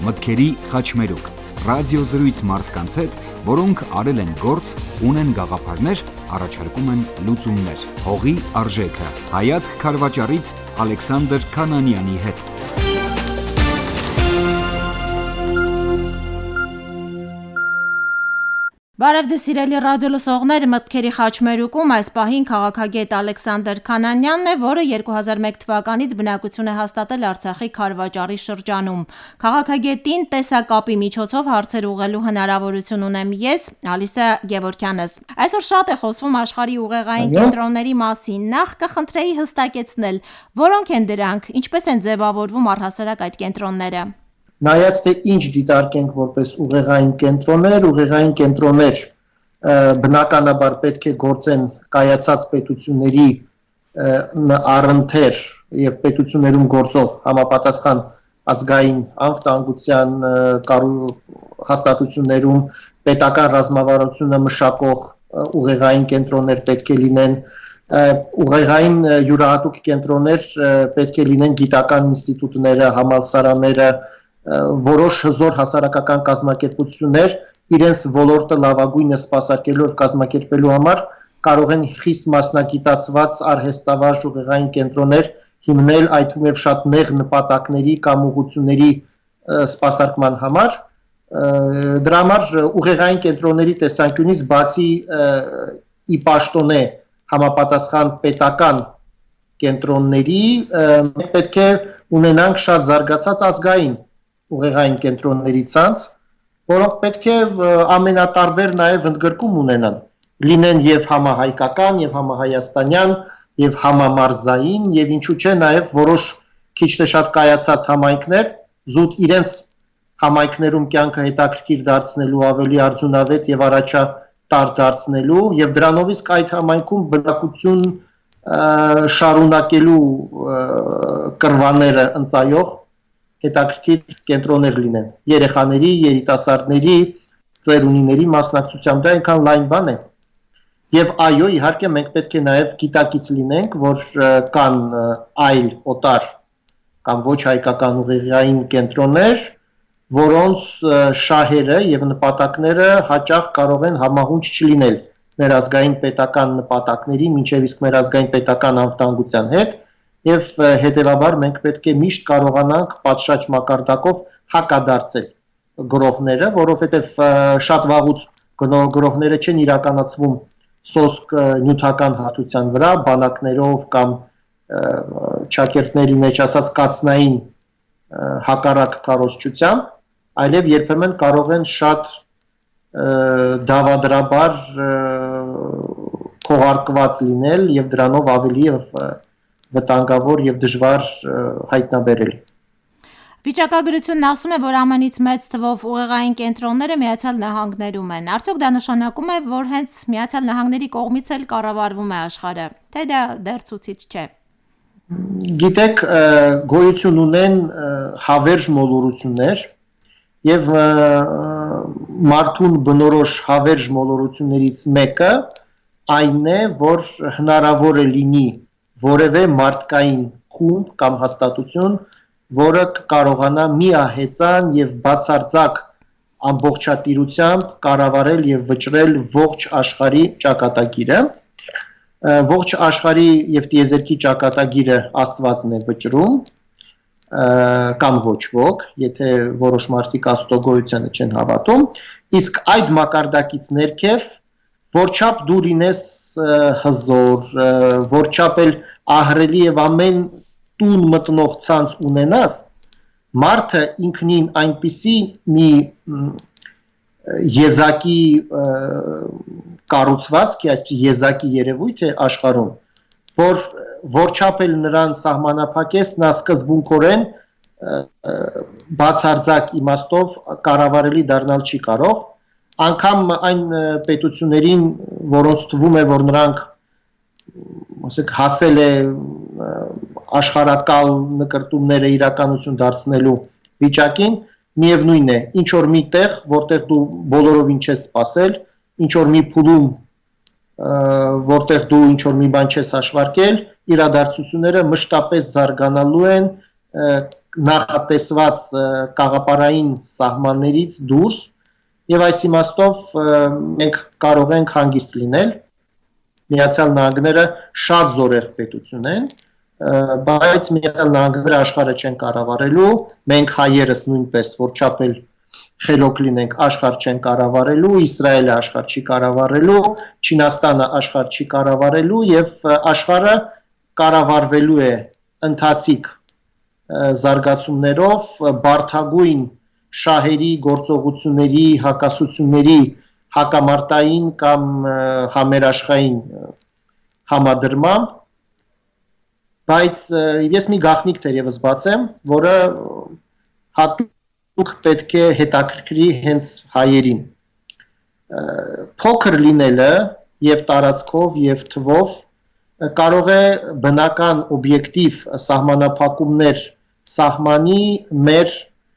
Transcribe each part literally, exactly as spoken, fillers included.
մտքերի խաչմերուկ, ռադիոզրույց մարդկանց հետ, որոնք արել են գործ, ունեն գաղափարներ, առաջարկում են լուծումներ։ Հողի արժեքը։ Հայացք քարվաճառից Ալեքսանդր Քանանյանի հետ։ Բարև ձեզ սիրելի ռադիոլսողներ, մտքերի խաչմերուկում այս պահին քաղաքագետ Ալեքսանդր Քանանյանն է, որը երկու հազար մեկ թվականից բնակություն է հաստատել Արցախի Քարվաճառի շրջանում։ Քաղաքագետին տեսակապի միջոցով հարցեր ուղղելու հնարավորություն ունեմ ես, Ալիսա Գևորգյանս։ Այսօր շատ է խոսվում աշխարհի ուղեղային կենտրոնների մասին։ Նախ կխնդրեի հստակեցնել, որոնք են դրանք, ինչպես են ձևավորվում առհասարակ այդ կենտրոնները։ Նայած թե ինչ դիտարկենք որպես ուղեղային կենտրոններ, ուղեղային կենտրոններ բնականաբար պետք է գործեն կայացած պետությունների առընթեր եւ պետություններում գործող համապատասխան ազգային անվտանգության հաստատություններում պետական ռազմավարությունը մշակող ուղեղային կենտրոններ պետք է լինեն, ուղեղային յուրահատուկ կենտրոններ պետք է լինեն գիտական ինստիտուտները, համալսարանները, որոշ հզոր հասարակական կազմակերպություններ իրենց ոլորտը լավագույնը սպասարկելու եւ կազմակերպելու համար կարող են խիստ մասնագիտացված արհեստավարժ ուղեղային կենտրոններ հիմնել այդ թվում եւ շատ նեղ նպատակների կամ ուղղությունների սպասարկման համար դրա համար ուղեղային կենտրոնների տեսանկյունից բացի ի պաշտոնե համապատասխան պետական կենտրոնների պետք է ունենանք շատ զարգացած ազգային ուղեղային կենտրոնների ցանց, որոնք պետք է ամենատարբեր նաև ընդգրկում ունենան, լինեն եւ համահայկական, եւ համահայաստանյան, եւ համամարզային, եւ ինչու՞ չէ նաև որոշ քիչ թե շատ կայացած համայնքներ, զուտ իրենց համայնքներում կյանքը հետաքրքիր դարձնելու, ավելի արդյունավետ եւ առաջատար դարձնելու, եւ դրանով իսկ այդ համայնքում բնակություն շարունակելու կրվանները ընծայող հետաքրքիր կենտրոններ լինեն երեխաների, երիտասարդների, ծերունիների մասնակցությամբ դա այնքան լայն բան է եւ այո իհարկե մենք պետք է նաեւ գիտակից լինենք որ կան այլ օտար կամ ոչ հայկական ուղեղային կենտրոններ որոնց շահերը եւ նպատակները հաճախ կարող են համահունչ չլինել մեր ազգային պետական նպատակների մինչեւ իսկ մեր ազգային պետական անվտանգության հետ Եվ հետևաբար մենք պետք է միշտ կարողանանք պատշաճ մակարդակով հակադարձել գրողները, որովհետև շատ վաղուց գրողները չեն իրականացվում սոսկ նյութական հատության վրա, բանակներով կամ ճակերտների մեջ ասած կացնային հակառակ քարոզչությամբ, այլև երբեմն կարող են շատ դավադրաբար քողարկված լինել եւ դրանով ավելի եւ վտանգավոր եւ դժվար հայտնաբերել։ Վիճակագրությունն ասում է, որ ամենից մեծ թվով ուղեղային կենտրոնները Միացյալ Նահանգներում են։ Արդյոք դա նշանակում է, որ հենց Միացյալ Նահանգների կողմից էլ կառավարվում է աշխարհը, թե դա դեռ ցուցիչ չէ։ Գիտեք, գոյություն ունեն հավերժ մոլորություններ եւ մարդուն բնորոշ հավերժ մոլորություններից մեկը այն է, որ հնարավոր է լինի որևէ մարդկային խումբ կամ հաստատություն, որը կարողանա միահեծան եւ բացարձակ ամբողջատիրությամբ կառավարել եւ վճռել ողջ աշխարհի ճակատագիրը։ Ողջ աշխարհի եւ տիեզերքի ճակատագիրը Աստվածն է վճռում կամ ոչ ոք, եթե որոշ մարդիկ Աստծո գոյությանը չեն հավատում, իսկ այդ մակարդակից ներքև որչափ դու լինես հզոր, որչափ էլ ահռելի եւ ամեն տուն մտնող ցանց ունենաս, մարդը ինքնին այնպիսի մի եզակի կառուցվածք է, այսպես եզակի երևույթ է աշխարհում, որ որչափ էլ նրան սահմանափակես, նա սկզբունքորեն բացարձակ իմաստով կառավարելի դառնալ չի կարող, անգամ այն պետություններին, որոնց թվում է, որ նրանք ասենք հասել է աշխարհակալ նկրտումները իրականություն դարձնելու վիճակին, միևնույն է, ինչ որ մի տեղ, որտեղ դու բոլորովին չես սպասել, ինչ որ մի փուլում, որտեղ դու ինչ որ մի բան չես հաշվարկել, իրադարձությունները մշտապես զարգանալու են, նախատեսված կաղապարային սահմաններից դուրս եւ այս իմաստով մենք կարող ենք հանգիստ լինել։ Միացյալ Նահանգները շատ զորեղ պետություն են, բայց Միացյալ Նահանգները աշխարհը չեն կառավարելու, մենք հայերս նույնպես որչափ էլ խելոք լինենք, աշխարհ չեն կառավարելու, Իսրայելը աշխարհ չի կառավարելու, Չինաստանը աշխարհ չի կառավարելու եւ աշխարհը կառավարվելու է ընթացիկ զարգացումներով, բարդագույն շահերի, գործողությունների, հակասությունների, հակամարտային կամ համերաշխային համադրմամբ, բայց ես մի գաղտնիք թերևս բացեմ, որը հատուկ պետք է հետաքրքրի հենց հայերին։ Փոքր լինելը եւ տարածքով եւ թվով կարող է բնական օբյեկտիվ սահմանափակումներ սահմանի մեր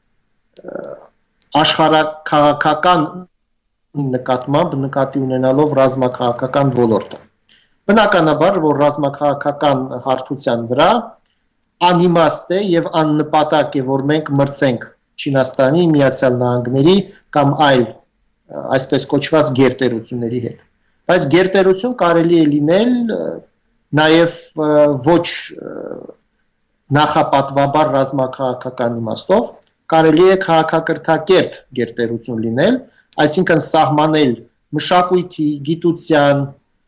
աշխարհաքաղաքական նկատմամբ նկատի ունենալով ռազմաքաղաքական ոլորտը։ Բնականաբար, որ ռազմաքաղաքական հարթության վրա անիմաստ է եւ աննպատակ է, որ մենք մրցենք Չինաստանի, Միացյալ Նահանգների կամ այլ այսպես կոչված գերտերությունների հետ։ Բայց գերտերություն կարելի է լինել նաեւ ոչ նախապատվաբար ռազմաքաղաքական իմաստով, կարելի է քաղաքակրթակերտ գերտերություն լինել, այսինքն սահմանել մշակույթի, գիտության,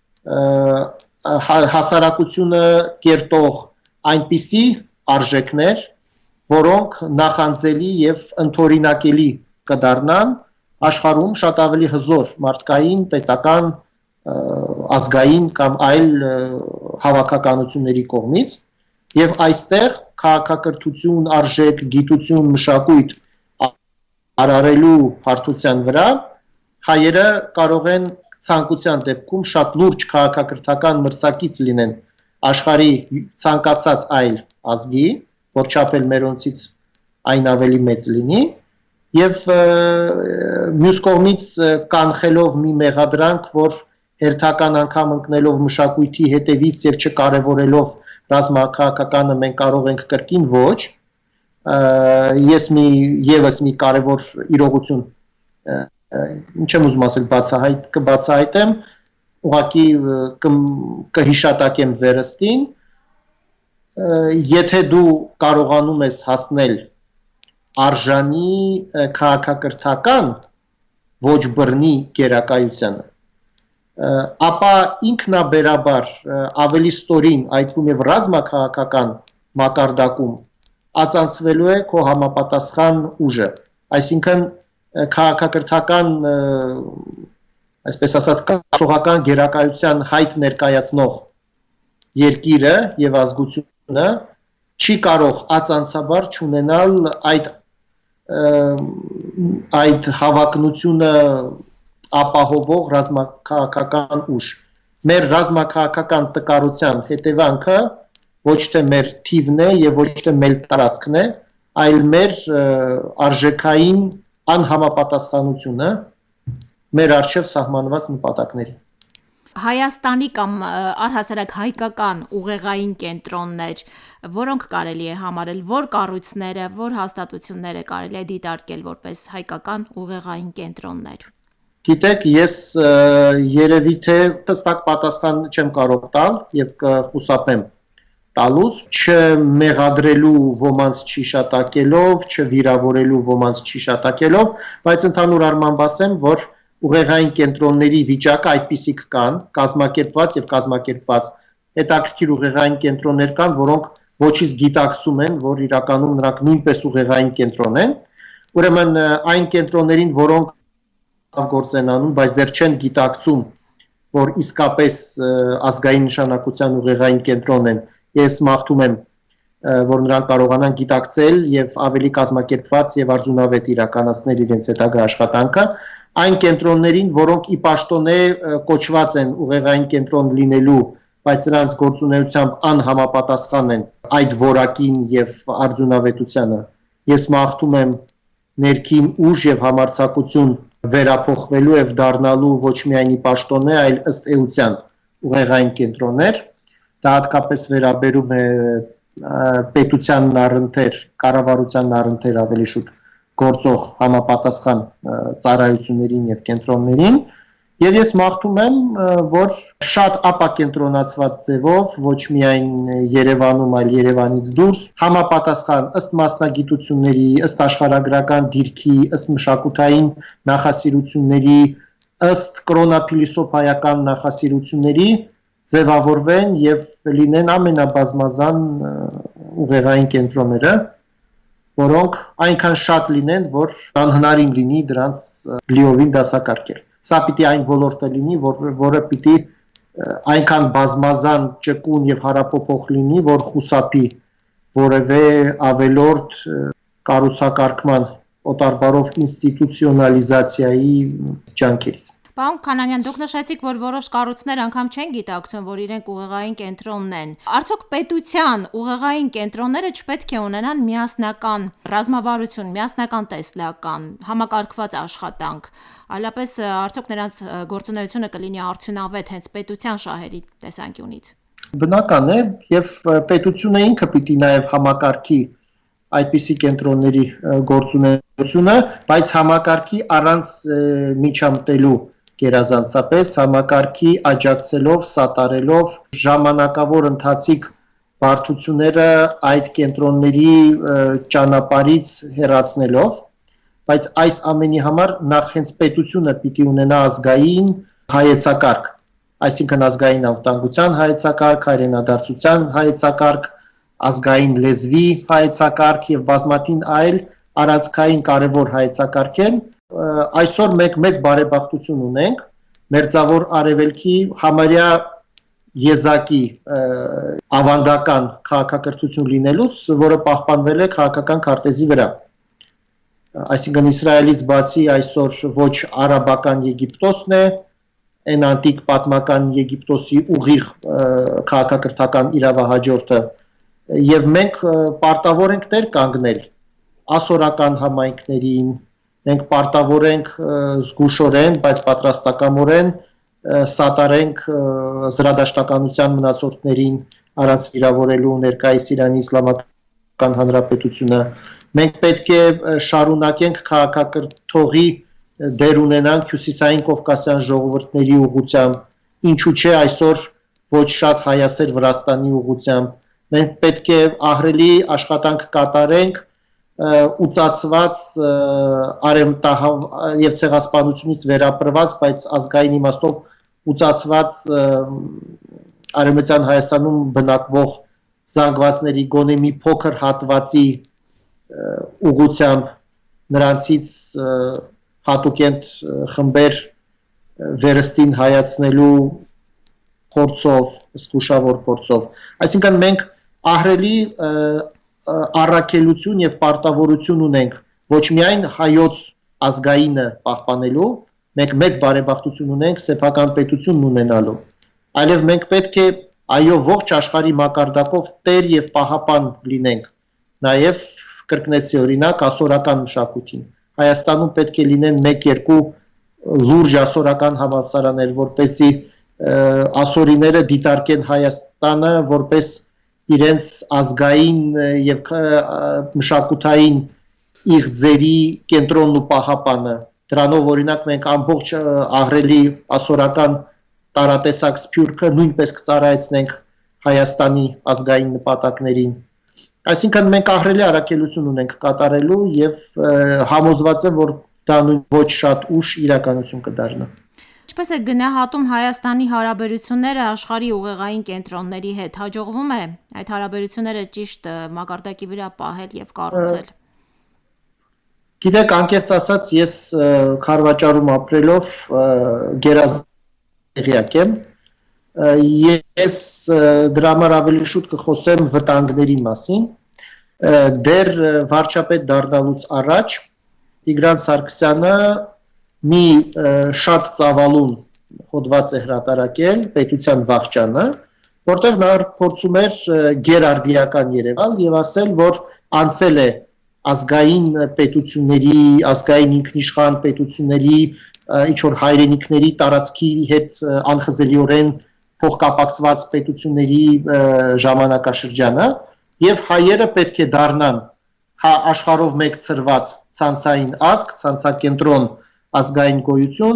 հասարակությունը կերտող այնպիսի արժեքներ, որոնք նախանձելի եւ ընդօրինակելի կդառնան աշխարհում շատ ավելի հզոր մարդկային, պետական, ազգային կամ այլ հավաքականությունների կողմից եւ այստեղ քաղաքակրթություն, արժեք, գիտություն, մշակույթ արարելու հարթության վրա հայերը կարող են ցանկության դեպքում շատ լուրջ քաղաքակրթական մրցակից լինեն աշխարհի ցանկացած այլ ազգի, որչափ էլ մերոնցից այն ավելի մեծ լինի, եւ մյուս կողմից կանխելով մի մեղադրանք, որ հերթական անգամ ընկնելով մշակույթի հետևից եւ չկարևորելով ռազմաքաղաքականը մենք կարող ենք կրկին ոչ, ես մի եւս մի կարևոր իրողություն ինչ եմ ուզում ասել բացահայտ կբացահայտեմ, ուղղակի կհիշատակեմ վերստին, եթե դու կարողանում ես հասնել արժանի քաղաքակրթական ոչ բռնի գերակայությանը, ապա ինքնաբերաբար ավելի ստորին այդվում եւ ռազմաքաղաքական մակարդակում ածանցվելու է քո համապատասխան ուժը, այսինքն քաղաքակրթական այսպես ասած կառուցողական գերակայության հայտ ներկայացնող երկիրը եւ ազգությունը չի կարող ածանցաբար չունենալ այդ այդ հավակնությունը ապահովող ռազմաքաղաքական ուժ։ Մեր ռազմաքաղաքական տկարության հետևանքը ոչ թե մեր թիվն է եւ ոչ թե մեր տարածքն է, այլ մեր արժեքային անհամապատասխանությունը մեր առջև սահմանված նպատակների։ Հայաստանի կամ առհասարակ հայկական ուղեղային կենտրոններ, որոնք կարելի է համարել, որ կառույցները, որ հաստատությունները կարելի է դիտարկել որպես հայկական ուղեղային կենտրոններ։ Գիտեք, ես երևի թե հստակ պատասխան չեմ կարող տալ եւ կխուսափեմ տալուց, չմեղադրելու ոմանց չիշատակելով, չվիրավորելու ոմանց չիշատակելով, բայց ընդհանուր առմամբ ասեմ, որ ուղեղային կենտրոնների վիճակը այդպիսիք կան, կազմակերպված եւ կազմակերպված հետաքրքիր ուղեղային կենտրոններ կան, որոնք ոչից գիտակցում են, որ իրականում նրանք նույնպես ուղեղային կենտրոն են, ուրեմն այն կենտրոններին, որոնք գործ են անում, բայց դեռ չեն գիտակցում, որ իսկապես ազգային նշանակության ուղեղային կենտրոն են, ես մաղթում եմ, որ նրանք կարողանան գիտակցել եւ ավելի կազմակերպված եւ արդյունավետ իրականացնել իրենց հետագա աշխատանքը, այն կենտրոններին, որոնք ի պաշտոնե կոչված են ուղեղային կենտրոն լինելու, բայց նրանց գործունեությամբ անհամապատասխան են այդ որակին եւ արդյունավետությանը, ես մաղթում եմ ներքին ուժ եւ համարձակություն վերափոխվելու եւ դառնալու ոչ միայն ի պաշտոնե, այլ ըստ էության ուղեղային կենտրոններ, դա հատկապես վերաբերում է պետության առընթեր, կառավարության առընթեր ավելի շուտ գործող համապատասխան ծառայություններին եւ կենտրոններին, եւ ես մաղթում եմ, որ շատ ապակենտրոնացված ձևով, ոչ միայն Երևանում, այլ Երևանից դուրս, համապատասխան ըստ մասնագիտությունների, ըստ աշխարհագրական դիրքի, ըստ մշակութային նախասիրությունների, ըստ կրոնափիլիսոփայական նախասիրությունների ձևավորվեն եւ լինեն ամենաբազմազան ուղեղային կենտրոնները, որոնք այնքան շատ լինեն, որ անհնարին լինի դրանց լիովին դասակարգել։ Սա պիտի այն ոլորտը լինի, որ, որը պիտի այնքան բազմազան, ճկուն եւ հարապոփոխ լինի, որ խուսափի որևէ ավելորդ կառուցակարգման օտարբարով ինստիտուցիոնալիզացիայի ջանքերից։ Պարոն Քանանյան, դուք նշեցիք, որ որոշ կառույցներ անգամ չեն գիտակցում, որ իրենք ուղեղային կենտրոնն են։ Արդյոք պետության ուղեղային կենտրոնները չպետք է ունենան միասնական ռազմավարություն, միասնական տեսլական, համակարգված աշխատանք, այլապես արդյոք նրանց գործունեությունը կլինի արդյունավետ հենց պետության շահերի տեսանկյունից։ Բնական է, եւ պետությունը ինքը պիտի նաեւ համակարգի այդպիսի կենտրոնների գործունեությունը, բայց համակարգի առանց միջամտելու գերազանցապես, համակարգի աջակցելով, սատարելով, ժամանակավոր ընթացիկ բարդությունները այդ կենտրոնների ճանապարհից հեռացնելով, բայց այս ամենի համար նախ հենց պետությունը պիտի ունենա ազգային հայեցակարգ, այսինքն ազգային անվտանգության հայեցակարգ, հայրենադարձության հայեցակարգ, ազգային լեզվի հայեցակարգ եւ բազմաթիվ այլ առանցքային կարևոր հայեցակարգեր։ Այսօր մենք մեծ բարեբախտություն ունենք Մերձավոր Արևելքի համարյա եզակի ավանդական քաղաքակրթություն լինելուց, որը պահպանվել է քաղաքական քարտեզի վրա։ Այսինքն Իսրայելից բացի այսօր ոչ արաբական Եգիպտոսն է, այն անտիկ պատմական Եգիպտոսի ուղիղ քաղաքակրթական իրավահաջորդը, եւ մենք պարտավոր ենք տեր կանգնել ասորական համայնքներին, մենք պարտավոր ենք զգուշորեն, բայց պատրաստակամորեն սատարենք զրադաշտականության մնացորդներին առանց վիրավորելու ներկայիս Իրանի Իսլամական Հանրապետությունը։ Մենք պետք է շարունակենք քաղաքակրթողի դեր ունենանք հյուսիսային կովկասյան ժողովուրդների ուղղությամբ, ինչու՞ չէ այսօր ոչ շատ հայասեր Վրաստանի ուղղությամբ։ Մենք պետք է ահռելի աշխատանք կատարենք ուծացված եւ ցեղասպանությունից վերապրված, բայց ազգային իմաստով ուծացված Արևմտյան Հայաստանում բնակվող զանգվածների գոնե մի փոքր հատվածի ուղղությամբ նրանցից հատուկենտ խմբեր վերստին հայացնելու փորձով, զգուշավոր փորձով։ Այսինքն մենք ահռելի առաքելություն եւ պարտավորություն ունենք ոչ միայն հայոց ազգայինը պահպանելու, մենք մեծ բարեբախտություն ունենք սեփական պետությունն ունենալու, այլև մենք պետք է այո ողջ աշխարհի մակարդակով տեր եւ պահապան լինենք, նաեւ կրկնեցի օրինակ ասորական մշակույթին։ Հայաստանում պետք է լինեն մեկ-երկու լուրջ ասորական համալսարաններ, որպեսզի ասորիները դիտարկեն Հայաստանը որպես իրենց ազգային եւ մշակութային իղձերի կենտրոնն ու պահապանը։ Դրանով օրինակ մենք ամբողջ ահռելի ասորական տարատեսակ սփյուռքը նույնպես կծառայեցնենք Հայաստանի ազգային նպատակներին։ Այսինքն մենք ահռելի առաքելություն ունենք կատարելու եւ համոզված եմ, որ դա ոչ շատ ուշ իրականություն կդառնա։ Ինչպես է գնահատում Հայաստանի հարաբերությունները աշխարհի ուղեղային կենտրոնների հետ, հաջողվում է այդ հարաբերությունները ճիշտ մակարդակի վրա պահել եւ կառուցել։ Գիտեք, անկեղծ ասած, ես Խարվաճարում ապրելով գերազանց եմ, ես դրա համար ավելի շուտ կխոսեմ վտանգների մասին։ Դեռ վարչապետ դառնալուց առաջ Տիգրան Սարգսյանը մի շատ ծավալուն հոդված է հրատարակել պետության վախճանը, որտեղ նա փորձում էր գերարդիական երևալ եւ ասել, որ անցել է ազգային պետությունների, ազգային ինքնիշխան պետությունների, ինչ որ հայրենիքների տարածքի հետ անխզելիորեն փոխկապակցված պետությունների ժամանակաշրջանը, եւ հայերը պետք է դառնան հա աշխարհով մեկ ծրված ցանցային ազգ, ցանցակենտրոն ազգային գոյություն,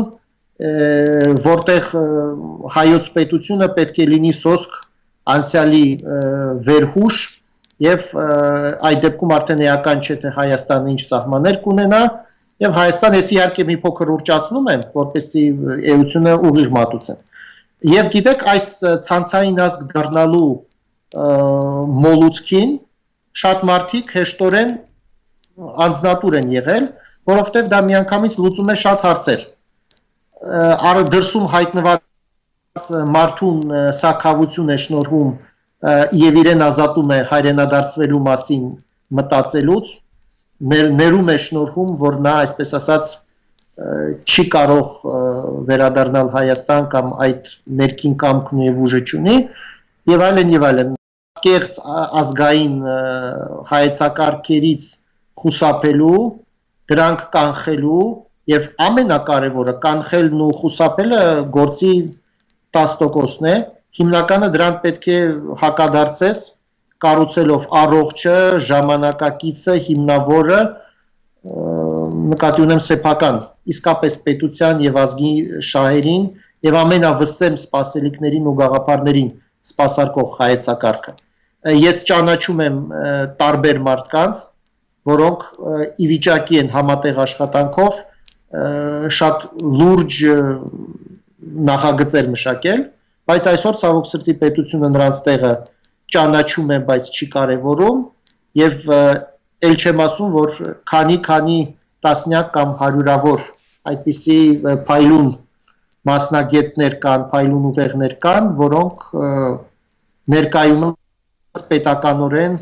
որտեղ հայոց պետությունը պետք է լինի սոսկ անցյալի վերհուշ եւ այդ դեպքում արդեն էական չէ թե Հայաստանը ինչ սահմաններ կունենա եւ Հայաստան ես իհարկե մի փոքր ուրճացնում եմ, որպեսզի էությունը ուղիղ մատուցեմ։ Եվ գիտեք, այս ցանցային ազգ դառնալու մոլուցքին շատ մարդիկ հեշտորեն անձնատուր են եղել, որովհետև դա միանգամից լուծում է շատ հարցեր։ Առ դրսում հայտնված մարդուն սա քավություն է շնորհում եւ իրեն ազատում է հայրենադարձվելու մասին մտածելուց, ներում է շնորհում, որ նա, այսպես ասած, չի կարող վերադառնալ Հայաստան կամ այդ ներքին կամքն եւ ուժը չունի եւ այլն եւ այլն կեղծ ազգային հայեցակարգերից խուսափելու, դրանք կանխելու եւ ամենակարևորը կանխելն ու խուսափելը գործի տասը տոկոսն է, հիմնականը դրան պետք է հակադարձես կառուցելով առողջը, ժամանակակիցը, հիմնավորը, նկատի ունեմ սեփական, իսկապես պետության եւ ազգի շահերին եւ ամենավսեմ սպասելիքներին ու գաղափարներին սպասարկող հայեցակարգը։ Ես ճանաչում եմ տարբեր մարդկանց, որոնք ի վիճակի են համատեղ աշխատանքով շատ լուրջ նախագծեր մշակել, բայց այսօր ցավոք սրտի պետությունը նրանց տեղը ճանաչում է, բայց չի կարևորում եւ ել չեմ ասում, որ քանի-քանի տասնյակ կամ հարյուրավոր այդպիսի փայլուն մասնագետներ կան, փայլուն ուղեղներ կան, որոնք ներկայումս պետականորեն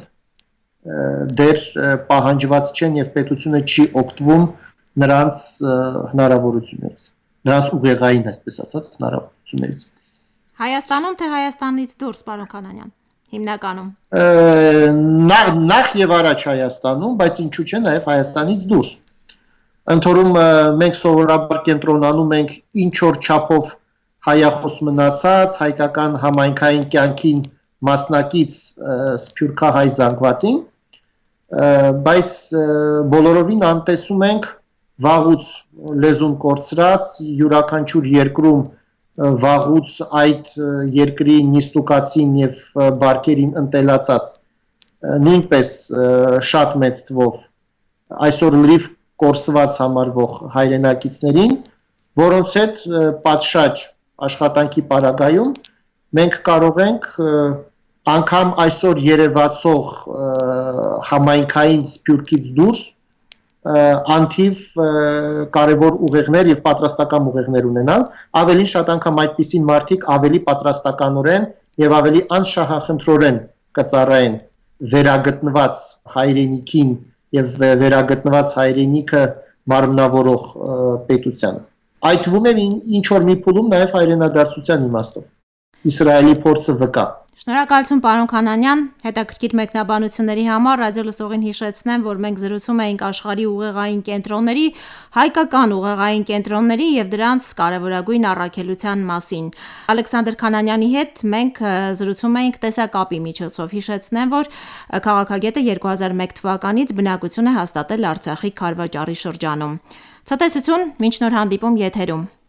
դեր պահանջված չեն եւ պետությունը չի օգտվում նրանց հնարավորություններից, նրանց ուղեղային, այսպես ասած, հնարավորություններից։ Հայաստանում թե Հայաստանից դուրս, պարոն Կանանյան, հիմնականում։ Նախ, նախ եւ առաջ Հայաստանում, բայց ինչու՞ չէ նաեւ Հայաստանից դուրս։ Ընթորում մենք սովորաբար կենտրոնանում ենք ինչ որ չափով հայախոս մնացած, հայկական համայնքային կյանքին մասնակից սփյուռքահայ զանգվածին, բայց բոլորովին անտեսում ենք վաղուց լեզուն կորցրած, յուրաքանչյուր երկրում վաղուց այդ երկրի նիստուկացին եւ բարգերին ընտելացած նույնպես շատ մեծ թվով այսօր լրիվ կորսված համարվող հայրենակիցներին, որոնց հետ պատշաճ աշխատանքի պարագայում մենք կարող ենք անգամ այսօր երևացող համայնքային սփյուռքից դուրս անթիվ կարևոր ուղեղներ եւ պատրաստական ուղեղներ ունենալ, ավելի շատ անգամ այդպիսին մարդիկ ավելի պատրաստականորեն եւ ավելի անշահախնդրորեն կծառայեն վերագտնված հայրենիքին եւ վերագտնված հայրենիքը մարմնավորող պետությանը։ Այդ թվում է ինչ որ մի փուլում նաեւ հայրենադարձության իմաստով։ Իսրայելի փորձը վկա։ Շնորհակալություն պարոն Կանանյան, հետաքրքիր մեկնաբանությունների համար ռադիո լսողին հիշեցնեմ, որ մենք զրուցում էինք աշխարհի ուղեղային կենտրոնների, հայկական ուղեղային կենտրոնների եւ դրանց կարեւորագույն առաքելության մասին։ Ալեքսանդր Կանանյանի հետ մենք զրուցում էինք տեսակապի միջոցով։ Հիշեցնեմ, որ քաղաքագետը երկու հազար մեկ թվականից բնակություն է հաստատել Արցախի Քարվաճառի շրջանում։ Ցտեսություն, մինչ նոր հանդիպում եթերում։